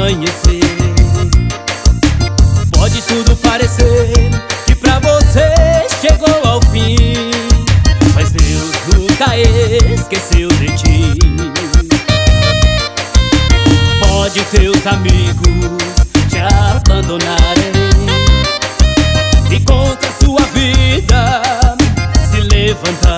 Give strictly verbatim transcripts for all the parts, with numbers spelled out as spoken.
amanhecer. Pode tudo parecer que pra você chegou ao fim, mas Deus nunca esqueceu de ti. Pode teus amigos te abandonarem e contra a sua vida se levantar,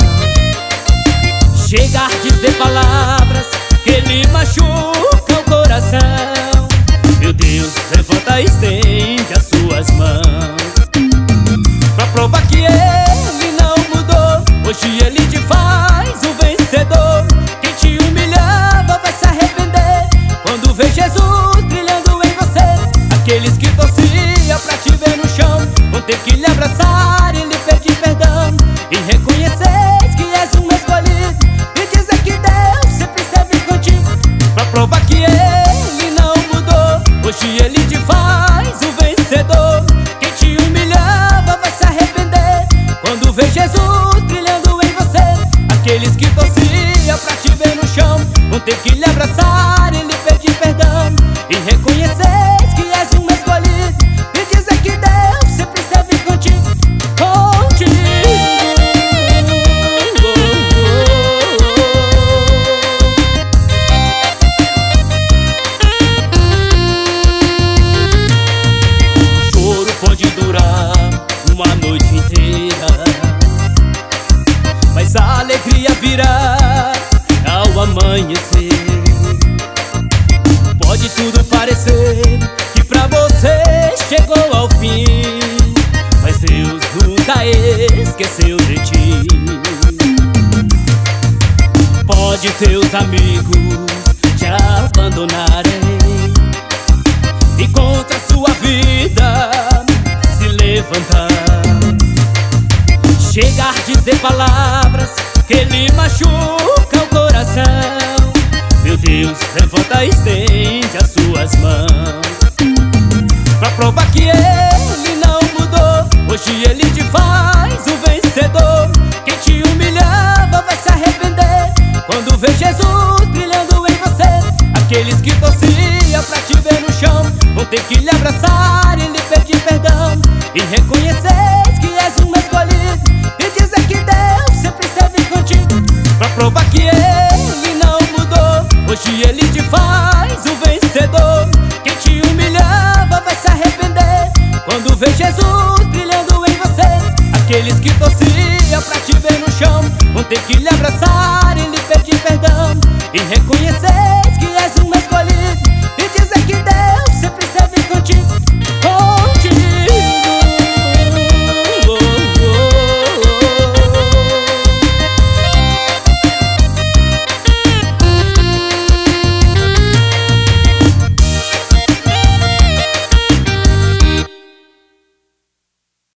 chegar a dizer palavras que lhe machucam o coração. Meu Deus, levanta e estende as suas mãos pra provar que Ele não mudou. Hoje Ele te faz um vencedor. Quem te humilhava vai se arrepender quando vê Jesus brilhando em você. Aqueles que torciam pra te ver no chão vão ter que lhe abraçar e lhe pedir perdão e reconhecer que és um escolhido e dizer que Deus sempre esteve contigo pra provar que Ele não mudou. Hoje Ele te faz um vencedor. Quem te humilhava vai se arrepender quando vê Jesus brilhando em você. Aqueles que torciam pra te ver no chão vão ter que lhe abraçar e lhe pedir perdão e reconhecer que és um escolhido e dizer que Deus sempre esteve contigo, contigo. O choro pode durar uma noite inteira, mas a alegria virá ao amanhecer. Pode tudo parecer que pra você chegou ao fim, mas Deus nunca esqueceu de ti. Pode teus amigos te abandonarem e contra a sua vida se levantar, chegar a dizer palavras que lhe machucam o coração. Meu Deus, levanta e estende as suas mãos pra provar que Ele não mudou. Hoje Ele te faz um vencedor. Quem te humilhava vai se arrepender quando vê Jesus brilhando em você. Aqueles que torciam pra te ver no chão vão ter que lhe abraçar e lhe pedir perdão e reconhecer que és um escolhido e dizer que Deus sempre esteve contigo pra provar que Ele não mudou. Hoje Ele te faz um vencedor. Quem te humilhava vai se arrepender quando vê Jesus brilhando em você. Aqueles que torciam pra te ver no chão vão ter que lhe